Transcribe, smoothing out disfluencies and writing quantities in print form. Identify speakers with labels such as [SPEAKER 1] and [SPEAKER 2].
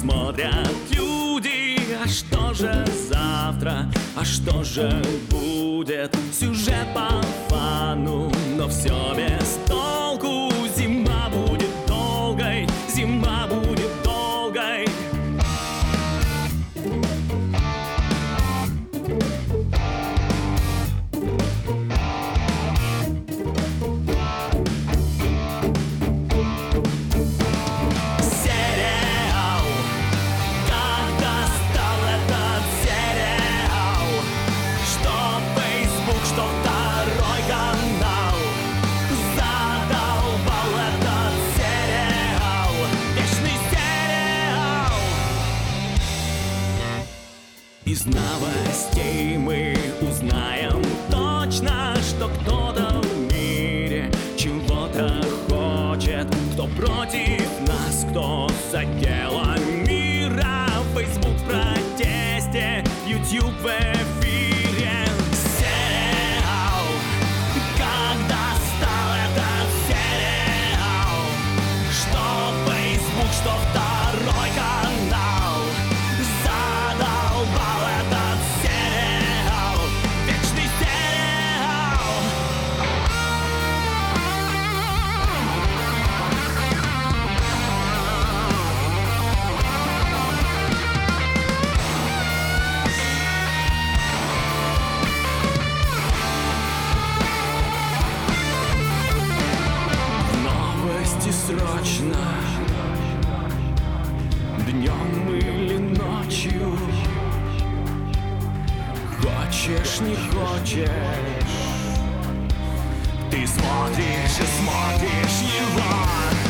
[SPEAKER 1] смотрят люди. А что же завтра, а что же будет? Сюжет по фану, но все без толку. Зима будет долгой, зима будет долгой. Из новостей мы узнаем точно, что кто-то в мире чего-то хочет. Кто против нас, кто за дело мира. Facebook в протесте, YouTube в эфире. Сериал, когда стал этот сериал, что Facebook, что второй канал. Задолбал этот сериал, вечный сериал. Новости срочно, днем или ночью. Хочешь, не хочешь, ты смотришь и смотришь его.